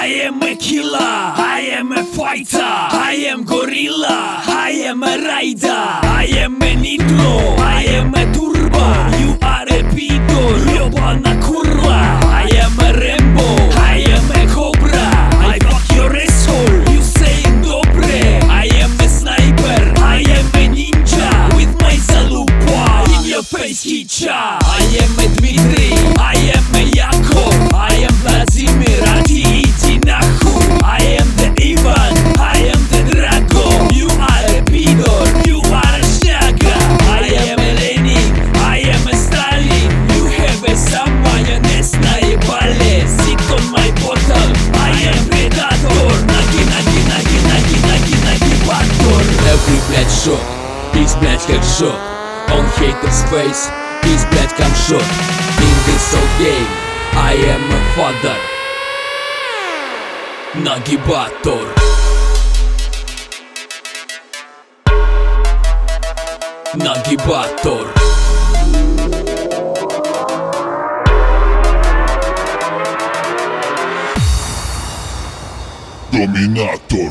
I am a killer, I am a fighter, I am gorilla, I am a rider, I am a nitro, I am a turbo, you are a pedo, jebana kurwa. I am a Rambo, I am a cobra, I fuck your asshole, you saying dobre. I am a sniper, I am a ninja, with my zalupa in your face hitcha. I am a Dmitri, I am a Yakov, I am Vladimir, a ty idzi nachuj. I am the Ivan, I am the Drago, you are a Pidor, you are a Shaga. I am a Lenin, I am a Stalin, you have a some mayonnaise наебали. Sit on my bottle, I am Predator, наги-батор. Every блядь shot, he's блядь headshot. On haters face, he's блядь камшот. In this old game, I am a father. Нагибатор. Нагибатор. Dominator.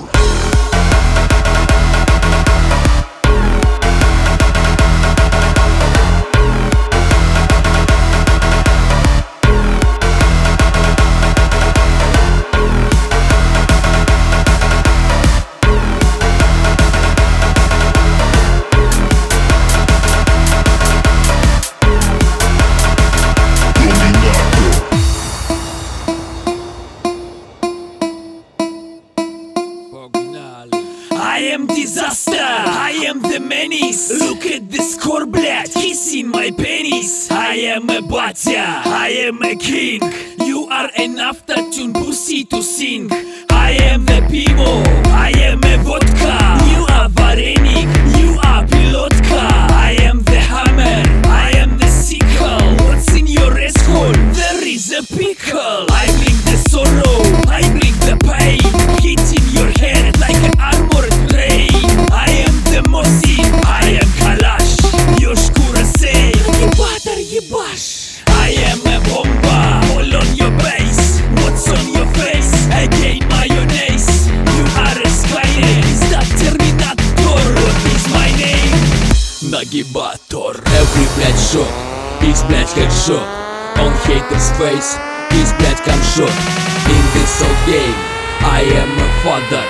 I am disaster, I am the menace. Look at this core, блядь, he's in my penis. I am a батя, I am a king. You are an after-tune pussy to sing. I am the pivo, I am a vodka. You are varenik, you are pilotka. I am the hammer, I am the sickle. What's in your asshole? There is a pickle. I bring the sorrow, I bring the pain. Hitting your head like an armored train. I am the Mosin, I am Kalash. Your шкура say, ебатор ебаш. I am a bomba, all on your base. What's on your face? Again mayonnaise. You are a Skynet, is that Terminator? What is my name? Нагибатор. Every блядь shot, he's блядь headshot. On haters face, he's блядь камшот. In this old game, I am a father.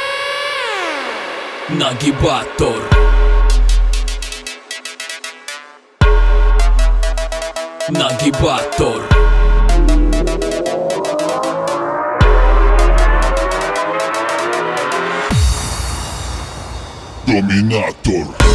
Нагибатор. Нагибатор. Dominator.